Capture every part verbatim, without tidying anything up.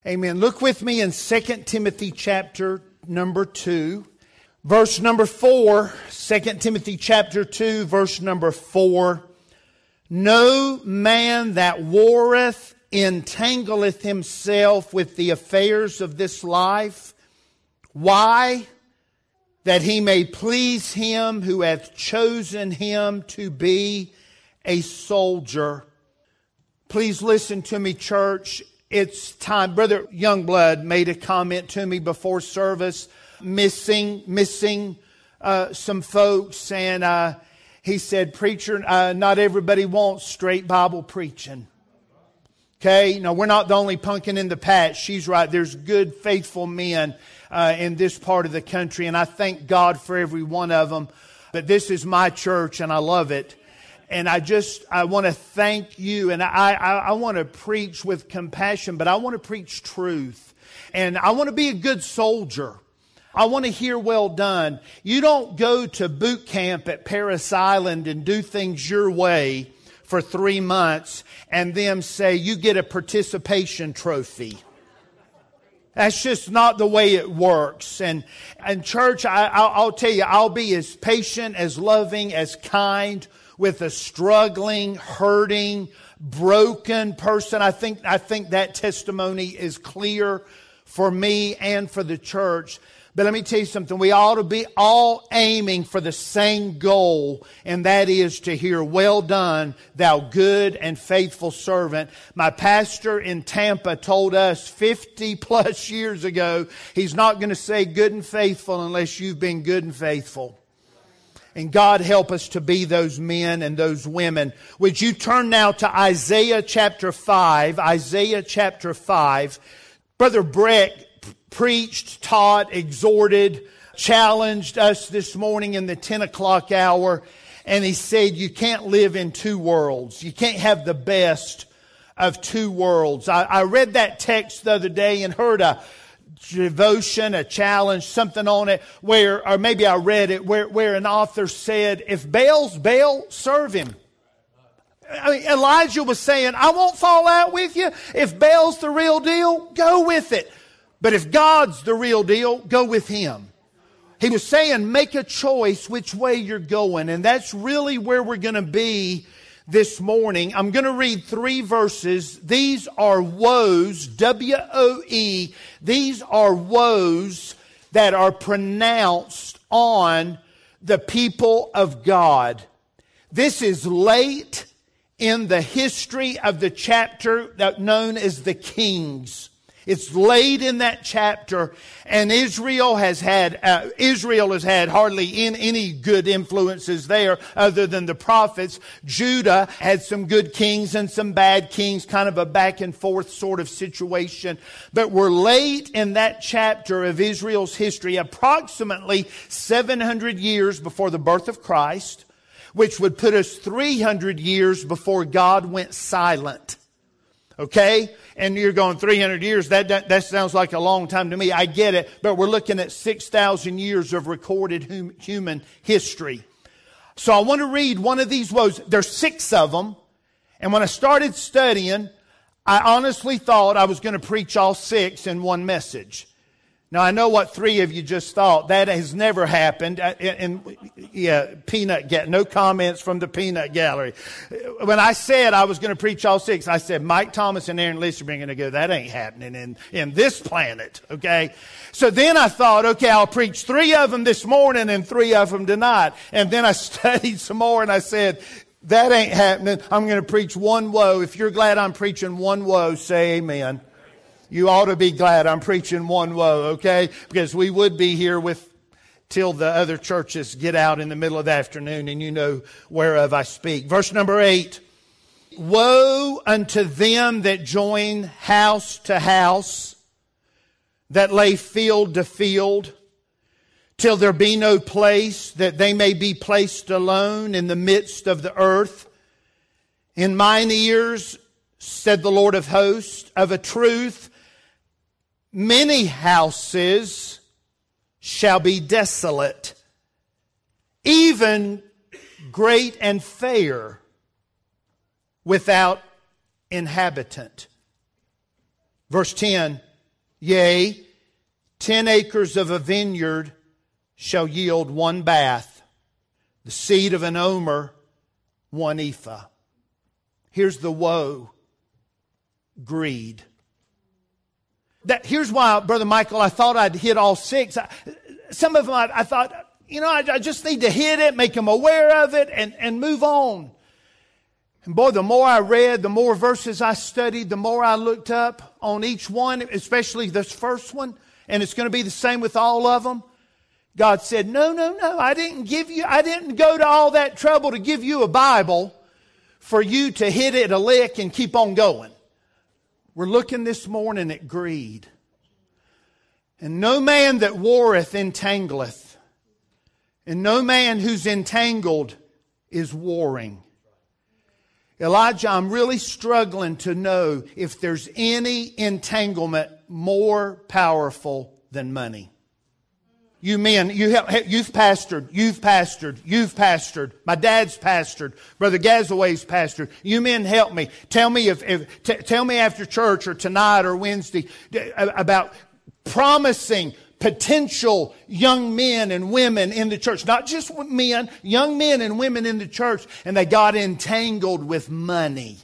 Amen. Look with me in Second Timothy chapter number two, verse number four. Second Timothy chapter two, verse number four. No man that warreth entangleth himself with the affairs of this life. Why? That he may please him who hath chosen him to be a soldier. Please listen to me, church. It's time. Brother Youngblood made a comment to me before service, missing, missing uh, some folks. And uh, he said, preacher, uh, not everybody wants straight Bible preaching. Okay, no, we're not the only pumpkin in the patch. She's right. There's good, faithful men uh, in this part of the country. And I thank God for every one of them. But this is my church and I love it. And I just, I want to thank you. And I, I, I want to preach with compassion, but I want to preach truth. And I want to be a good soldier. I want to hear well done. You don't go to boot camp at Paris Island and do things your way for three months and then say you get a participation trophy. That's just not the way it works. And, and church, I, I'll, I'll tell you, I'll be as patient, as loving, as kind with a struggling, hurting, broken person. I think, I think that testimony is clear for me and for the church. But let me tell you something. We ought to be all aiming for the same goal, and that is to hear, well done, thou good and faithful servant. My pastor in Tampa told us fifty plus years ago, he's not going to say good and faithful unless you've been good and faithful. And God help us to be those men and those women. Would you turn now to Isaiah chapter five, Isaiah chapter five. Brother Brett preached, taught, exhorted, challenged us this morning in the ten o'clock hour. And he said, you can't live in two worlds. You can't have the best of two worlds. I, I read that text the other day and heard a devotion, a challenge, something on it where, or maybe I read it, where, where an author said, if Baal's Baal, serve him. I mean, Elijah was saying, I won't fall out with you. If Baal's the real deal, go with it. But if God's the real deal, go with Him. He was saying, make a choice which way you're going. And that's really where we're going to be this morning. I'm going to read three verses. These are woes, W O E. These are woes that are pronounced on the people of God. This is late in the history of the chapter that known as the Kings. It's late in that chapter, and Israel has had uh, Israel has had hardly in, any good influences there other than the prophets. Judah had some good kings and some bad kings, kind of a back and forth sort of situation. But we're late in that chapter of Israel's history, approximately seven hundred years before the birth of Christ, which would put us three hundred years before God went silent. Okay? And you're going three hundred years. That, that, that sounds like a long time to me. I get it. But we're looking at six thousand years of recorded hum, human history. So I want to read one of these woes. There's six of them. And when I started studying, I honestly thought I was going to preach all six in one message. Now, I know what three of you just thought. That has never happened. And, yeah, peanut, ga- no comments from the peanut gallery. When I said I was going to preach all six, I said Mike Thomas and Aaron Lister are going to go, that ain't happening in, in this planet, okay? So then I thought, okay, I'll preach three of them this morning and three of them tonight. And then I studied some more and I said, that ain't happening. I'm going to preach one woe. If you're glad I'm preaching one woe, say amen. You ought to be glad I'm preaching one woe, okay? Because we would be here with till the other churches get out in the middle of the afternoon, and you know whereof I speak. Verse number eight. Woe unto them that join house to house, that lay field to field, till there be no place, that they may be placed alone in the midst of the earth. In mine ears, said the Lord of hosts, of a truth, many houses shall be desolate, even great and fair, without inhabitant. Verse ten, Yea, ten acres of a vineyard shall yield one bath, the seed of an omer, one ephah. Here's the woe. Greed. That, here's why, Brother Michael, I thought I'd hit all six. I, some of them I, I thought, you know, I, I just need to hit it, make them aware of it, and, and move on. And boy, the more I read, the more verses I studied, the more I looked up on each one, especially this first one. And it's going to be the same with all of them. God said, no, no, no, I didn't give you, I didn't go to all that trouble to give you a Bible for you to hit it a lick and keep on going. We're looking this morning at greed. And no man that warreth entangleth, and no man who's entangled is warring. Elijah, I'm really struggling to know if there's any entanglement more powerful than money. You men, you have, you've pastored, you've pastored, you've pastored. My dad's pastored. Brother Gazaway's pastored. You men help me. Tell me if, if t- tell me after church or tonight or Wednesday about promising potential young men and women in the church. Not just men, young men and women in the church. And they got entangled with money.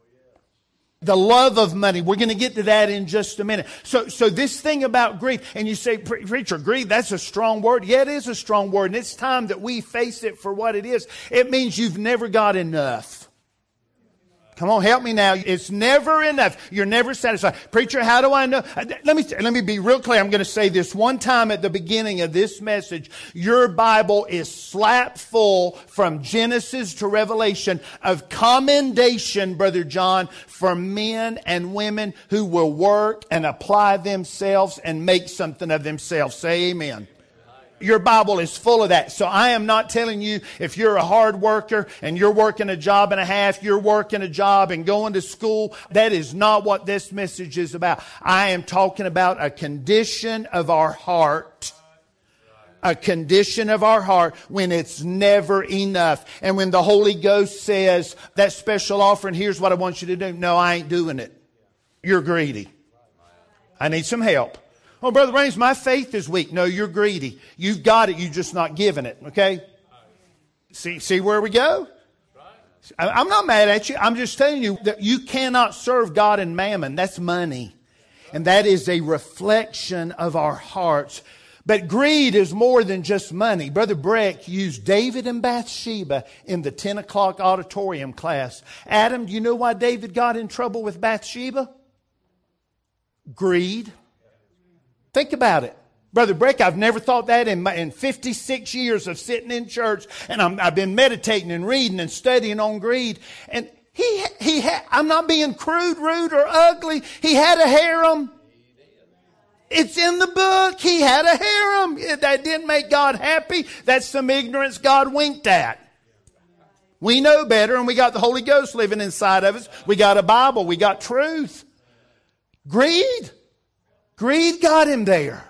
The love of money. We're going to get to that in just a minute. So, so this thing about greed, and you say, preacher, greed, that's a strong word. Yeah, it is a strong word. And it's time that we face it for what it is. It means you've never got enough. Come on, help me now. It's never enough. You're never satisfied. Preacher, how do I know? Let me, let me be real clear. I'm going to say this one time at the beginning of this message. Your Bible is slap full from Genesis to Revelation of commendation, Brother John, for men and women who will work and apply themselves and make something of themselves. Say amen. Your Bible is full of that. So I am not telling you if you're a hard worker and you're working a job and a half, you're working a job and going to school. That is not what this message is about. I am talking about a condition of our heart. A condition of our heart when it's never enough. And when the Holy Ghost says, that special offering, here's what I want you to do. No, I ain't doing it. You're greedy. I need some help. Oh, Brother Raines, my faith is weak. No, you're greedy. You've got it. You're just not giving it. Okay? See, see where we go? I'm not mad at you. I'm just telling you that you cannot serve God and mammon. That's money. And that is a reflection of our hearts. But greed is more than just money. Brother Breck used David and Bathsheba in the ten o'clock auditorium class. Adam, do you know why David got in trouble with Bathsheba? Greed. Think about it. Brother Breck, I've never thought that in my, in fifty-six years of sitting in church, and I'm, I've been meditating and reading and studying on greed. And he, he, ha, I'm not being crude, rude, or ugly. He had a harem. It's in the book. He had a harem. That didn't make God happy. That's some ignorance God winked at. We know better, and we got the Holy Ghost living inside of us. We got a Bible. We got truth. Greed. Greed got him there.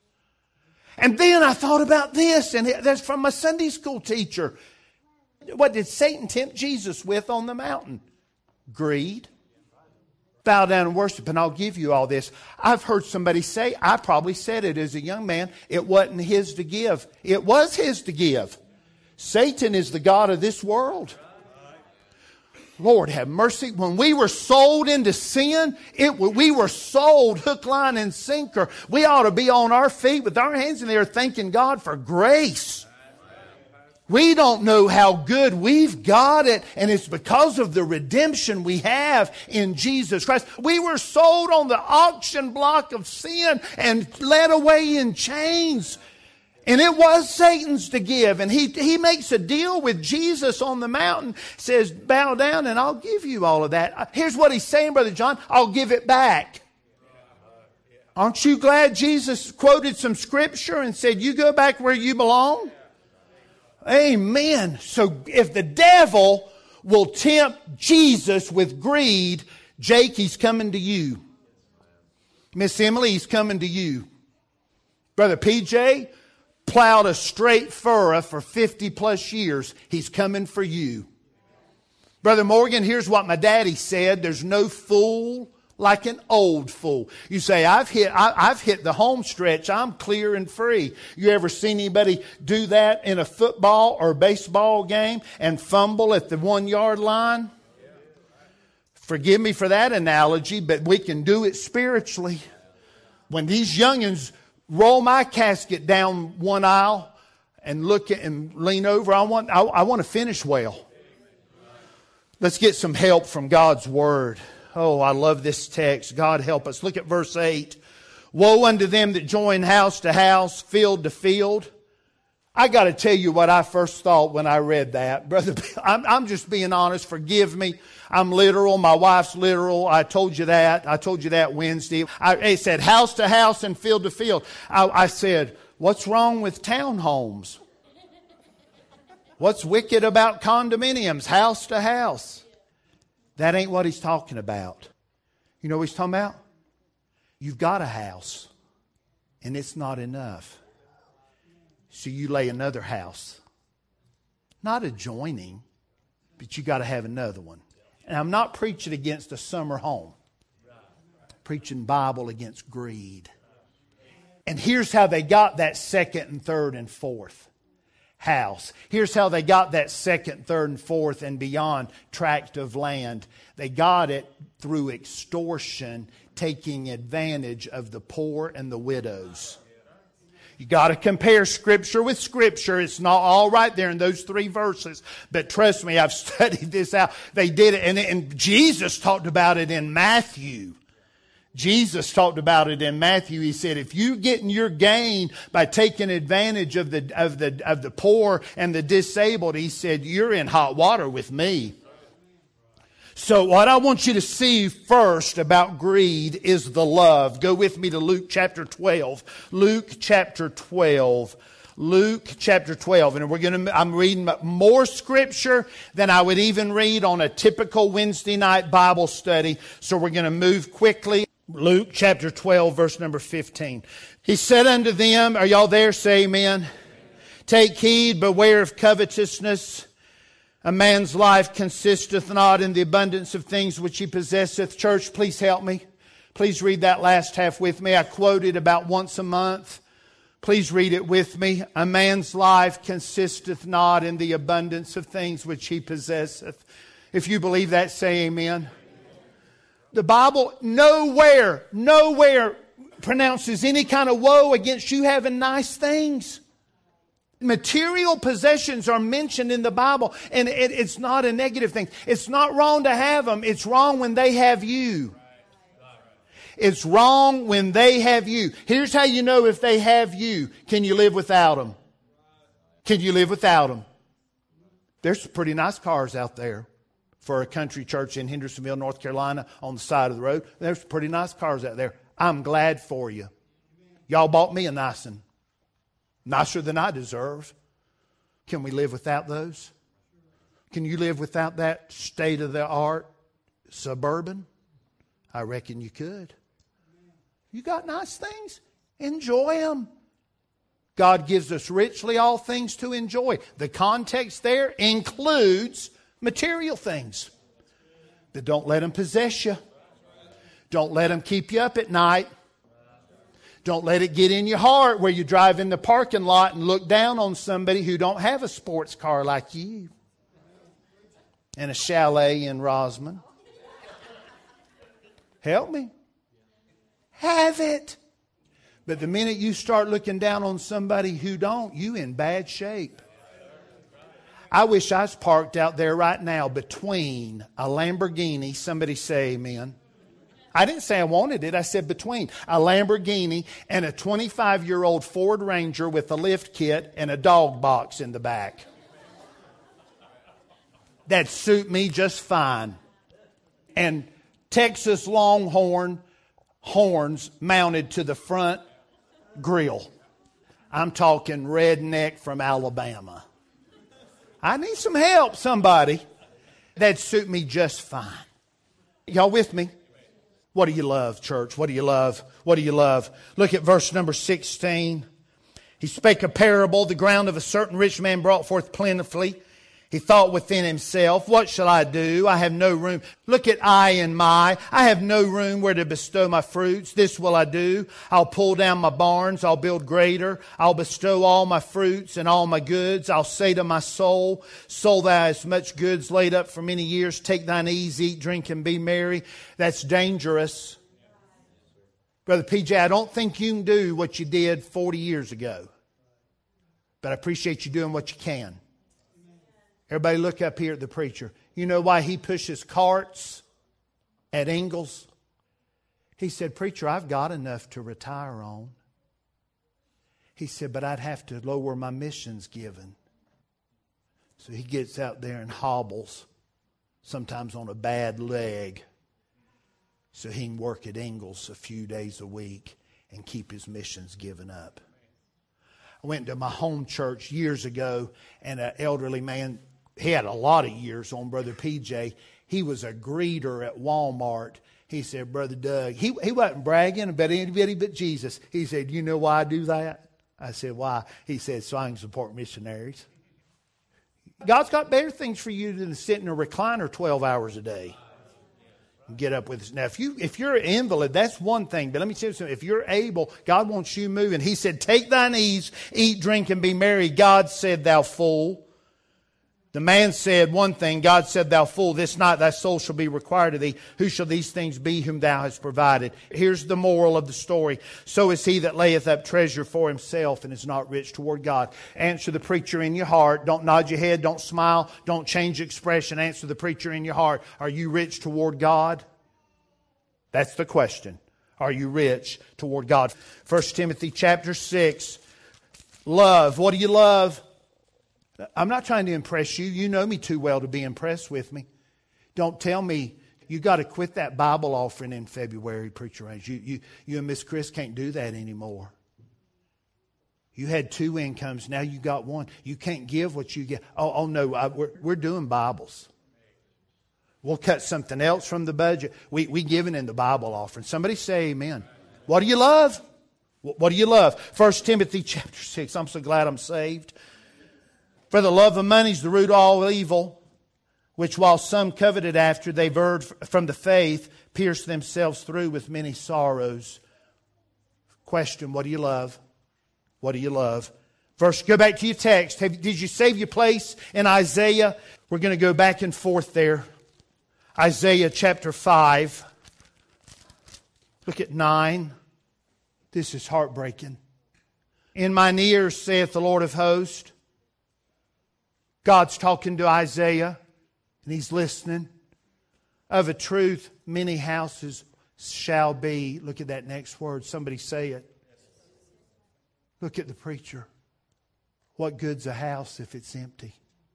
And then I thought about this, and that's from my Sunday school teacher. What did Satan tempt Jesus with on the mountain? Greed. Bow down and worship, and I'll give you all this. I've heard somebody say, I probably said it as a young man, it wasn't his to give. It was his to give. Satan is the god of this world. Lord have mercy. When we were sold into sin, it we were sold hook, line, and sinker. We ought to be on our feet with our hands in the air thanking God for grace. We don't know how good we've got it, and it's because of the redemption we have in Jesus Christ. We were sold on the auction block of sin and led away in chains. And it was Satan's to give. And he, he makes a deal with Jesus on the mountain. Says, bow down and I'll give you all of that. Here's what he's saying, Brother John. I'll give it back. Aren't you glad Jesus quoted some scripture and said, you go back where you belong? Amen. So if the devil will tempt Jesus with greed, Jake, he's coming to you. Miss Emily, he's coming to you. Brother P J plowed a straight furrow for fifty plus years. He's coming for you. Brother Morgan, here's what my daddy said. There's no fool like an old fool. You say, I've hit, I, I've hit the home stretch. I'm clear and free. You ever seen anybody do that in a football or baseball game and fumble at the one yard line? Forgive me for that analogy, but we can do it spiritually. When these youngins roll my casket down one aisle and look at and lean over, I want, I, I want to finish well. Let's get some help from God's Word. Oh, I love this text. God help us. Look at verse eight. Woe unto them that join house to house, field to field. I got to tell you what I first thought when I read that. Brother, I'm, I'm just being honest. Forgive me. I'm literal. My wife's literal. I told you that. I told you that Wednesday. I, it said house to house and field to field. I, I said, what's wrong with townhomes? What's wicked about condominiums, house to house? That ain't what he's talking about. You know what he's talking about? You've got a house, and it's not enough. So you lay another house. Not adjoining, but you got to have another one. And I'm not preaching against a summer home. I'm preaching Bible against greed. And here's how they got that second and third and fourth house. Here's how they got that second, third, and fourth and beyond tract of land. They got it through extortion, taking advantage of the poor and the widows. You got to compare Scripture with Scripture. It's not all right there in those three verses. But trust me, I've studied this out. They did it, and, and Jesus talked about it in Matthew. Jesus talked about it in Matthew. He said, if you're getting your gain by taking advantage of the, of the, of the poor and the disabled, he said, you're in hot water with me. So what I want you to see first about greed is the love. Go with me to Luke chapter twelve. Luke chapter twelve. Luke chapter twelve. And we're going to, I'm reading more Scripture than I would even read on a typical Wednesday night Bible study. So we're going to move quickly. Luke chapter twelve, verse number fifteen. He said unto them, are y'all there? Say amen. Take heed, beware of covetousness. A man's life consisteth not in the abundance of things which he possesseth. Church, please help me. Please read that last half with me. I quote it about once a month. Please read it with me. A man's life consisteth not in the abundance of things which he possesseth. If you believe that, say amen. The Bible nowhere, nowhere pronounces any kind of woe against you having nice things. Material possessions are mentioned in the Bible, and it, it's not a negative thing. It's not wrong to have them. It's wrong when they have you. It's wrong when they have you. Here's how you know if they have you. Can you live without them? Can you live without them? There's some pretty nice cars out there. For a country church in Hendersonville, North Carolina, on the side of the road. There's pretty nice cars out there. I'm glad for you. Y'all bought me a nice one. Nicer than I deserve. Can we live without those? Can you live without that state-of-the-art Suburban? I reckon you could. You got nice things? Enjoy them. God gives us richly all things to enjoy. The context there includes material things. But don't let them possess you. Don't let them keep you up at night. Don't let it get in your heart where you drive in the parking lot and look down on somebody who don't have a sports car like you. And a chalet in Rosman. Help me. Have it. But the minute you start looking down on somebody who don't, you in bad shape. I wish I was parked out there right now between a Lamborghini. Somebody say amen. I didn't say I wanted it. I said between a Lamborghini and a twenty-five-year-old Ford Ranger with a lift kit and a dog box in the back. That'd suit me just fine. And Texas Longhorn horns mounted to the front grill. I'm talking redneck from Alabama. I need some help, somebody. That'd suit me just fine. Y'all with me? What do you love, church? What do you love? What do you love? Look at verse number sixteen. He spake a parable. The ground of a certain rich man brought forth plentifully. He thought within himself, what shall I do? I have no room. Look at I and my. I have no room where to bestow my fruits. This will I do. I'll pull down my barns. I'll build greater. I'll bestow all my fruits and all my goods. I'll say to my soul, soul, thou hast much goods laid up for many years. Take thine ease, eat, drink, and be merry. That's dangerous. Brother P J, I don't think you can do what you did forty years ago. But I appreciate you doing what you can. Everybody look up here at the preacher. You know why he pushes carts at Ingalls? He said, preacher, I've got enough to retire on. He said, but I'd have to lower my missions given. So he gets out there and hobbles, sometimes on a bad leg, so he can work at Ingalls a few days a week and keep his missions given up. I went to my home church years ago, and an elderly man, he had a lot of years on Brother P J. He was a greeter at Walmart. He said, Brother Doug, he, he wasn't bragging about anybody but Jesus. He said, you know why I do that? I said, why? He said, so I can support missionaries. God's got better things for you than to sit in a recliner twelve hours a day. Get up with us. Now, if, you, if you're an invalid, that's one thing. But let me tell you something. If you're able, God wants you moving. He said, take thine ease, eat, drink, and be merry. God said, thou fool. The man said one thing. God said, thou fool, this night thy soul shall be required of thee. Who shall these things be whom thou hast provided? Here's the moral of the story. So is he that layeth up treasure for himself and is not rich toward God. Answer the preacher in your heart. Don't nod your head. Don't smile. Don't change expression. Answer the preacher in your heart. Are you rich toward God? That's the question. Are you rich toward God? First Timothy chapter six. Love. What do you love? I'm not trying to impress you. You know me too well to be impressed with me. Don't tell me you got to quit that Bible offering in February, Preacher Range. You, you, you and Miss Chris can't do that anymore. You had two incomes. Now you got one. You can't give what you get. Oh, oh no, I, we're, we're doing Bibles. We'll cut something else from the budget. We, we giving in the Bible offering. Somebody say amen. What do you love? What do you love? First Timothy chapter six. I'm so glad I'm saved. For the love of money is the root of all evil, which while some coveted after, they veered from the faith, pierced themselves through with many sorrows. Question, what do you love? What do you love? First, go back to your text. Have, did you save your place in Isaiah? We're going to go back and forth there. Isaiah chapter five. Look at nine. This is heartbreaking. In mine ears, saith the Lord of hosts. God's talking to Isaiah, and he's listening. Of a truth, many houses shall be. Look at that next word. Somebody say it. Look at the preacher. What good's a house if it's empty?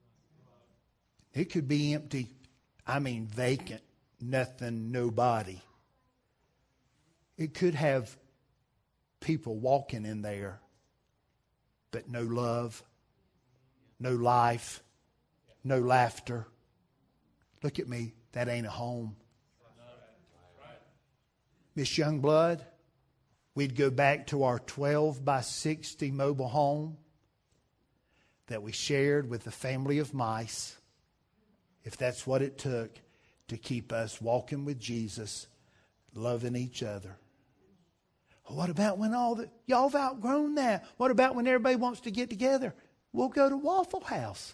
It could be empty. I mean vacant. Nothing, nobody. It could have people walking in there, but no love. No life, no laughter. Look at me. That ain't a home. Miss Youngblood, we'd go back to our twelve by sixty mobile home that we shared with a family of mice, if that's what it took to keep us walking with Jesus, loving each other. What about when all the, y'all have outgrown that? What about when everybody wants to get together? We'll go to Waffle House.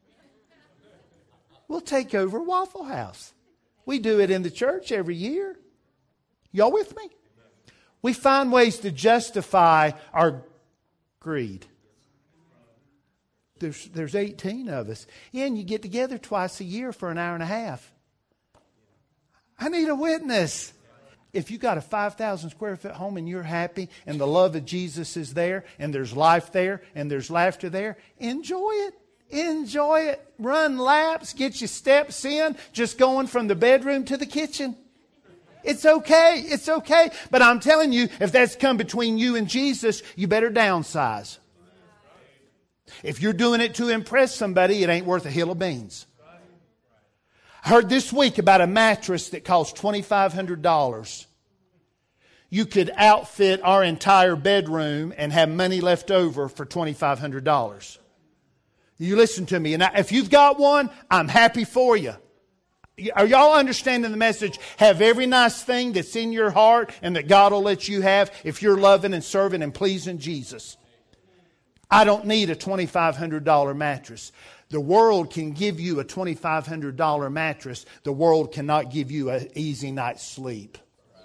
We'll take over Waffle House. We do it in the church every year. Y'all with me? We find ways to justify our greed. There's, there's eighteen of us. And you get together twice a year for an hour and a half. I need a witness. If you got a five thousand square foot home and you're happy and the love of Jesus is there and there's life there and there's laughter there, enjoy it. Enjoy it. Run laps. Get your steps in. Just going from the bedroom to the kitchen. It's okay. It's okay. But I'm telling you, if that's come between you and Jesus, you better downsize. If you're doing it to impress somebody, it ain't worth a hill of beans. I heard this week about a mattress that costs twenty-five hundred dollars. You could outfit our entire bedroom and have money left over for twenty-five hundred dollars. You listen to me. And if you've got one, I'm happy for you. Are y'all understanding the message? Have every nice thing that's in your heart and that God will let you have if you're loving and serving and pleasing Jesus. I don't need a twenty-five hundred dollars mattress. The world can give you a twenty-five hundred dollars mattress. The world cannot give you an easy night's sleep.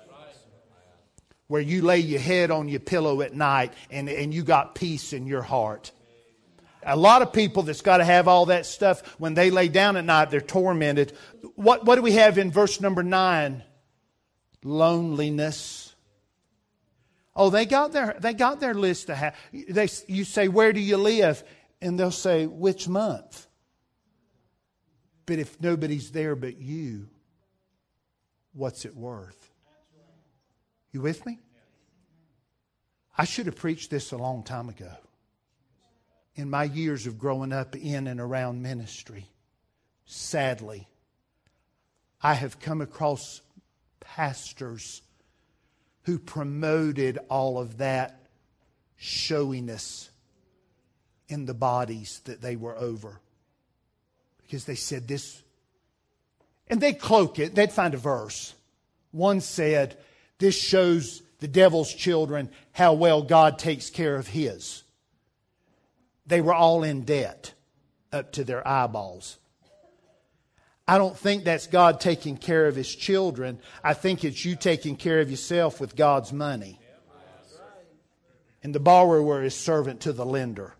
Where you lay your head on your pillow at night and, and you got peace in your heart. A lot of people that's got to have all that stuff, when they lay down at night, they're tormented. What, what do we have in verse number nine? Loneliness. Oh, they got their they got their list of ha- they you say, where do you live? And they'll say, which month? But if nobody's there but you, what's it worth? You with me? I should have preached this a long time ago. In my years of growing up in and around ministry, sadly, I have come across pastors who promoted all of that showiness in the bodies that they were over. Because they said this, and they'd cloak it, they'd find a verse. One said, this shows the devil's children how well God takes care of his. They were all in debt up to their eyeballs. I don't think that's God taking care of His children. I think it's you taking care of yourself with God's money. And the borrower is servant to the lender.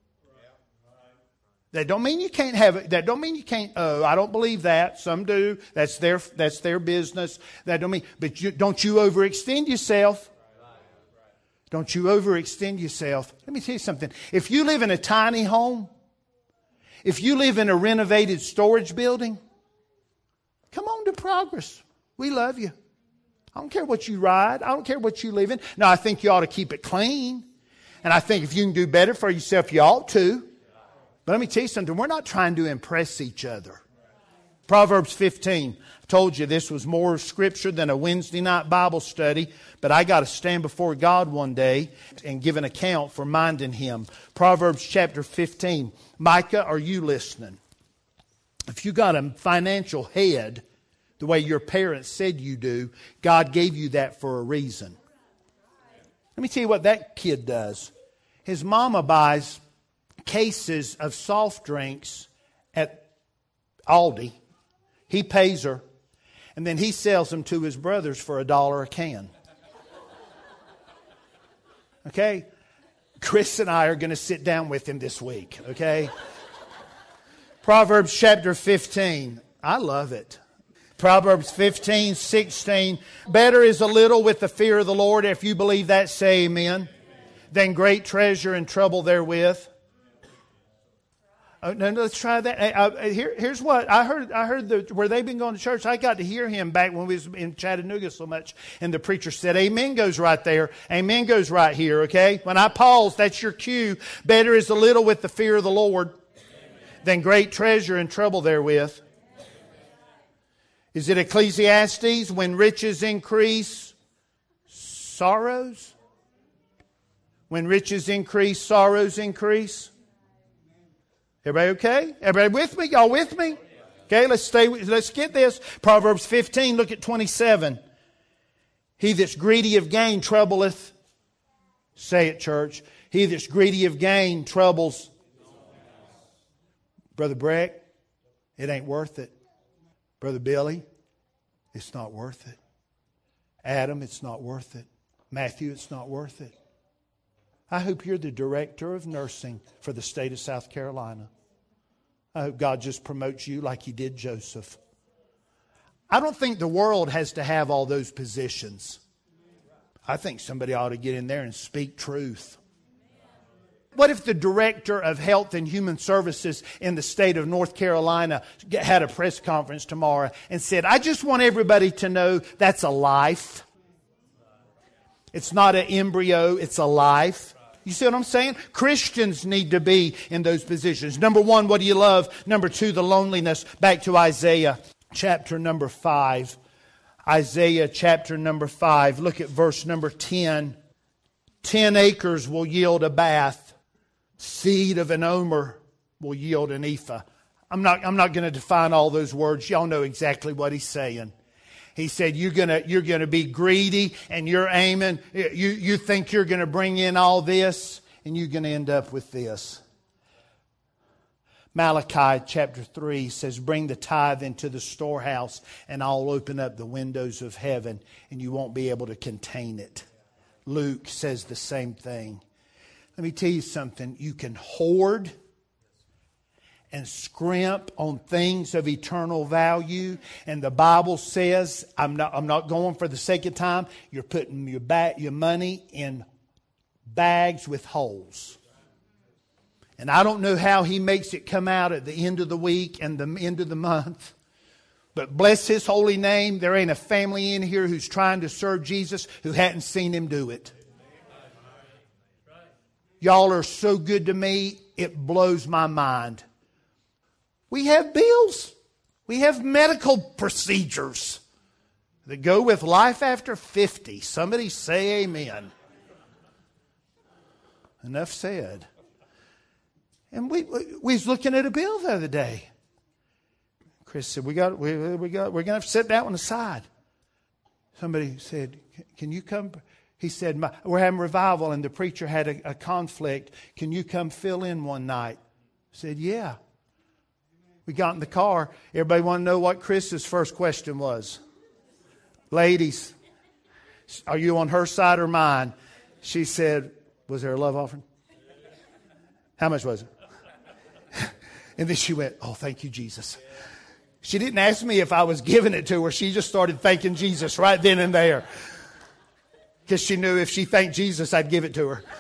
That don't mean you can't have it. That don't mean you can't. Oh, I don't believe that. Some do. That's their that's their business. That don't mean. But you, don't you overextend yourself. Don't you overextend yourself. Let me tell you something. If you live in a tiny home, if you live in a renovated storage building, come on to Progress. We love you. I don't care what you ride. I don't care what you live in. Now, I think you ought to keep it clean. And I think if you can do better for yourself, you ought to. But let me tell you something. We're not trying to impress each other. Proverbs fifteen. I told you this was more scripture than a Wednesday night Bible study. But I got to stand before God one day and give an account for minding Him. Proverbs chapter fifteen. Micah, are you listening? If you got a financial head, the way your parents said you do, God gave you that for a reason. Let me tell you what that kid does. His mama buys cases of soft drinks at Aldi. He pays her. And then he sells them to his brothers for a dollar a can. Okay? Chris and I are going to sit down with him this week. Okay? Proverbs chapter fifteen. I love it. Proverbs fifteen, sixteen. Better is a little with the fear of the Lord. If you believe that, say amen. Than great treasure and trouble therewith. Oh, no, let's try that. Uh, uh, here, here's what I heard. I heard the, where they've been going to church. I got to hear him back when we was in Chattanooga so much, and the preacher said, "Amen" goes right there. Amen goes right here. Okay, when I pause, that's your cue. Better is a little with the fear of the Lord than great treasure and trouble therewith. Is it Ecclesiastes? When riches increase, sorrows. When riches increase, sorrows increase. Everybody okay? Everybody with me? Y'all with me? Okay, let's stay. Let's get this. Proverbs fifteen, look at twenty-seven. He that's greedy of gain troubleth. Say it, church. He that's greedy of gain troubles. Brother Breck, it ain't worth it. Brother Billy, it's not worth it. Adam, it's not worth it. Matthew, it's not worth it. I hope you're the director of nursing for the state of South Carolina. I hope God just promotes you like He did Joseph. I don't think the world has to have all those positions. I think somebody ought to get in there and speak truth. What if the director of Health and Human Services in the state of North Carolina had a press conference tomorrow and said, "I just want everybody to know that's a life. It's not an embryo, it's a life." You see what I'm saying? Christians need to be in those positions. Number one, what do you love? Number two, the loneliness. Back to Isaiah chapter number five. Isaiah chapter number five. Look at verse number ten. Ten acres will yield a bath. Seed of an omer will yield an ephah. I'm not, I'm not going to define all those words. Y'all know exactly what he's saying. He said, you're going to, you're going to be greedy and you're aiming. You, you think you're going to bring in all this and you're going to end up with this. Malachi chapter three says, bring the tithe into the storehouse and I'll open up the windows of heaven and you won't be able to contain it. Luke says the same thing. Let me tell you something. You can hoard and scrimp on things of eternal value. And the Bible says, I'm not, I'm not going for the sake of time, you're putting your, ba- your money in bags with holes. And I don't know how He makes it come out at the end of the week and the end of the month. But bless His holy name, there ain't a family in here who's trying to serve Jesus who hadn't seen Him do it. Y'all are so good to me, it blows my mind. We have bills. We have medical procedures that go with life after fifty. Somebody say amen. Enough said. And we, we, we was looking at a bill the other day. Chris said, we got, we, we got, we're going to have to set that one aside. Somebody said, can you come? He said, My, we're having revival and the preacher had a, a conflict. Can you come fill in one night? I said, yeah. We got in the car. Everybody want to know what Chris's first question was. Ladies, are you on her side or mine? She said, was there a love offering? How much was it? And then she went, oh, thank you, Jesus. She didn't ask me if I was giving it to her. She just started thanking Jesus right then and there. Because she knew if she thanked Jesus, I'd give it to her.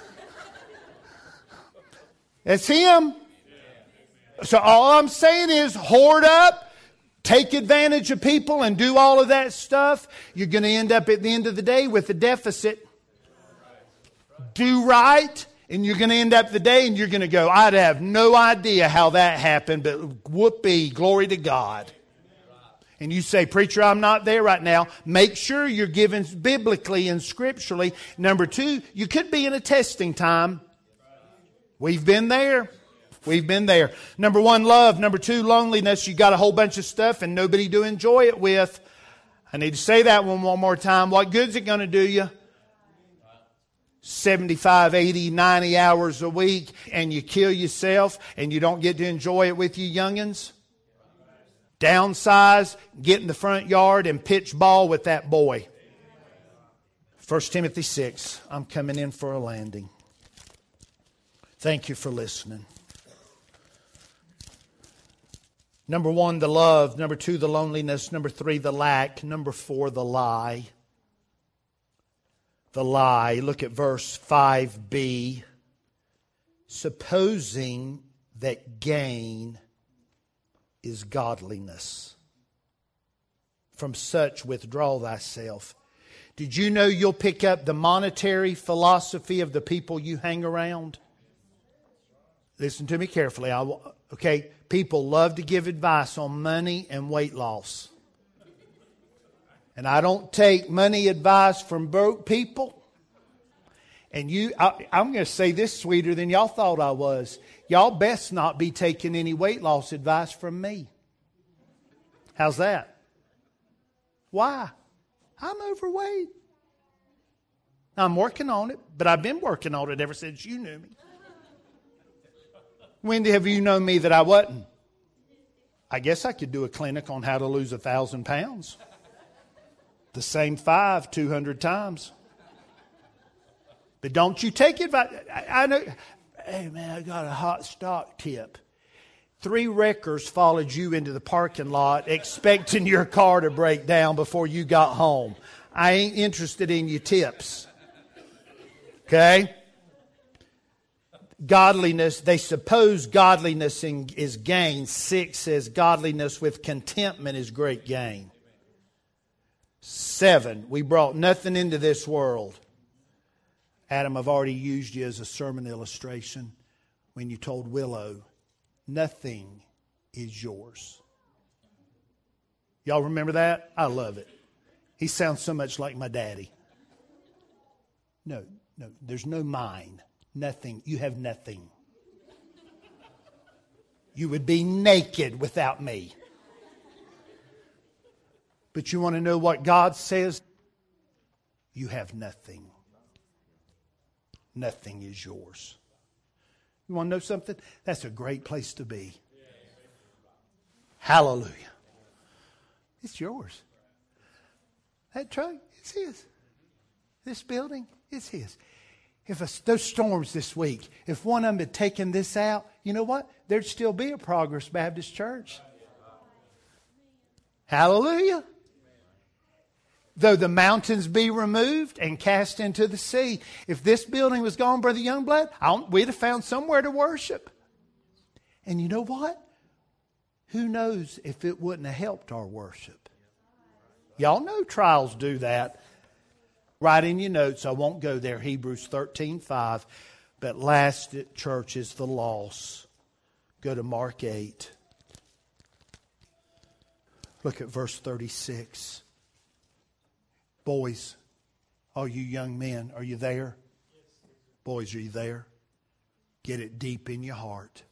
It's Him. So all I'm saying is hoard up, take advantage of people and do all of that stuff. You're going to end up at the end of the day with a deficit. Do right. And you're going to end up the day and you're going to go, I'd have no idea how that happened, but whoopee, glory to God. And you say, preacher, I'm not there right now. Make sure you're given biblically and scripturally. Number two, you could be in a testing time. We've been there. We've been there. Number one, love. Number two, loneliness. You got a whole bunch of stuff and nobody to enjoy it with. I need to say that one one more time. What good's it going to do you? seventy-five, eighty, ninety hours a week and you kill yourself and you don't get to enjoy it with you youngins? Downsize, get in the front yard and pitch ball with that boy. First Timothy six. I'm coming in for a landing. Thank you for listening. Number one, the love. Number two, the loneliness. Number three, the lack. Number four, the lie. The lie. Look at verse five b. Supposing that gain is godliness, from such withdraw thyself. Did you know you'll pick up the monetary philosophy of the people you hang around? Listen to me carefully. I, okay, people love to give advice on money and weight loss. And I don't take money advice from broke people. And you, I, I'm going to say this sweeter than y'all thought I was. Y'all best not be taking any weight loss advice from me. How's that? Why? I'm overweight. I'm working on it, but I've been working on it ever since you knew me. When have you known me that I wasn't? I guess I could do a clinic on how to lose a thousand pounds. The same five, two hundred times. But don't you take advice. I, I know. Hey man, I got a hot stock tip. Three wreckers followed you into the parking lot expecting your car to break down before you got home. I ain't interested in your tips. Okay? Godliness, they suppose godliness is gain. Six says godliness with contentment is great gain. Seven, we brought nothing into this world. Adam, I've already used you as a sermon illustration when you told Willow, nothing is yours. Y'all remember that? I love it. He sounds so much like my daddy. No, no, there's no mine. Nothing. You have nothing. You would be naked without me. But you want to know what God says? You have nothing. Nothing is yours. You want to know something? That's a great place to be. Hallelujah. It's yours. That truck, it's his. This building, it's his. If a, those storms this week, if one of them had taken this out, you know what? There'd still be a Progress Baptist Church. Hallelujah. Though the mountains be removed and cast into the sea. If this building was gone, Brother Youngblood, I don't, we'd have found somewhere to worship. And you know what? Who knows if it wouldn't have helped our worship. Y'all know trials do that. Write in your notes, I won't go there, Hebrews thirteen five. But last at church is the loss. Go to Mark eight. Look at verse thirty-six. Boys, all you young men, are you there? Boys, are you there? Get it deep in your heart.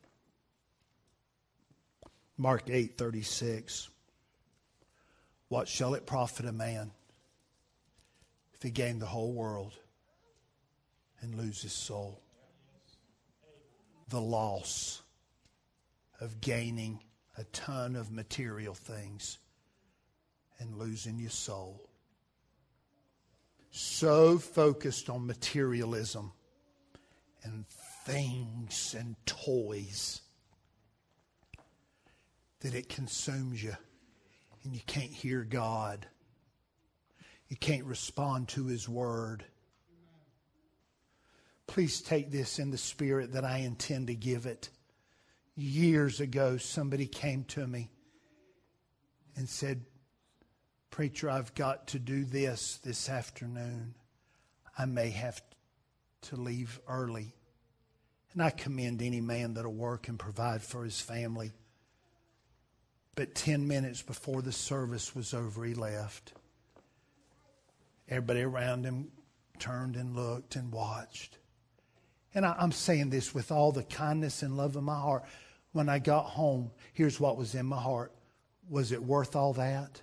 Mark eight thirty-six. What shall it profit a man if he gain the whole world and lose his soul? The loss of gaining a ton of material things and losing your soul. So focused on materialism and things and toys that it consumes you and you can't hear God. You can't respond to His Word. Please take this in the spirit that I intend to give it. Years ago, somebody came to me and said, Preacher, I've got to do this this afternoon. I may have to leave early. And I commend any man that'll work and provide for his family. But ten minutes before the service was over, he left. Everybody around him turned and looked and watched. And I, I'm saying this with all the kindness and love of my heart. When I got home, here's what was in my heart. Was it worth all that?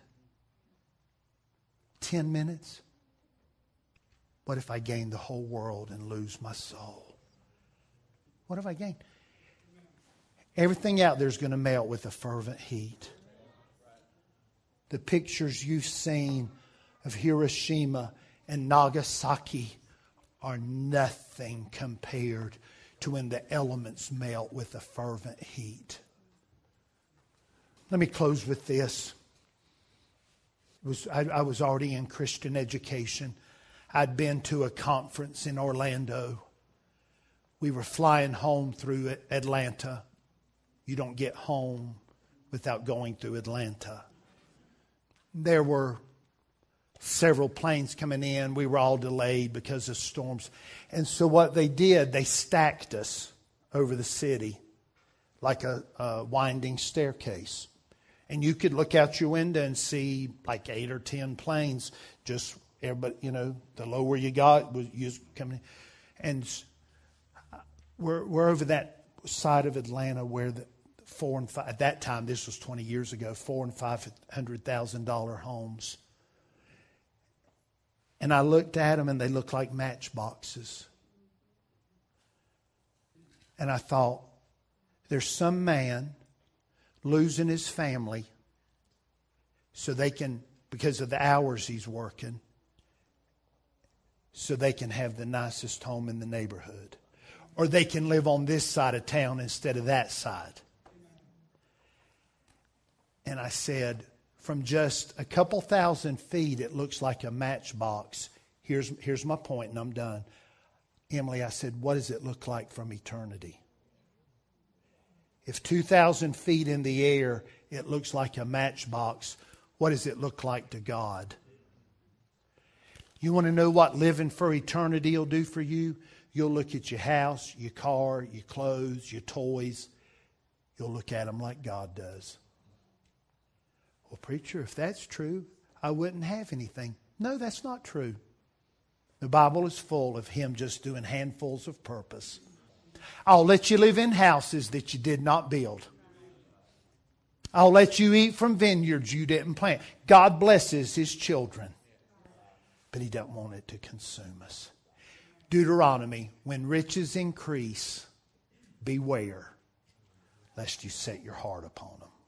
Ten minutes? What if I gain the whole world and lose my soul? What if I gain? Everything out there is going to melt with a fervent heat. The pictures you've seen of Hiroshima and Nagasaki are nothing compared to when the elements melt with a fervent heat. Let me close with this. It was, I, I was already in Christian education. I'd been to a conference in Orlando. We were flying home through Atlanta. You don't get home without going through Atlanta. There were several planes coming in. We were all delayed because of storms. And so what they did, they stacked us over the city like a, a winding staircase. And you could look out your window and see like eight or ten planes. Just everybody, you know, the lower you got was you coming. And we're we're over that side of Atlanta where the four and five at that time, this was twenty years ago, four and five hundred thousand dollar homes. And I looked at them and they looked like matchboxes. And I thought, there's some man losing his family so they can, because of the hours he's working, so they can have the nicest home in the neighborhood. Or they can live on this side of town instead of that side. And I said, from just a couple thousand feet, it looks like a matchbox. Here's, here's my point, and I'm done. Emily, I said, what does it look like from eternity? If two thousand feet in the air, it looks like a matchbox, what does it look like to God? You want to know what living for eternity will do for you? You'll look at your house, your car, your clothes, your toys. You'll look at them like God does. Well, preacher, if that's true, I wouldn't have anything. No, that's not true. The Bible is full of Him just doing handfuls of purpose. I'll let you live in houses that you did not build. I'll let you eat from vineyards you didn't plant. God blesses His children, but He doesn't want it to consume us. Deuteronomy, when riches increase, beware lest you set your heart upon them.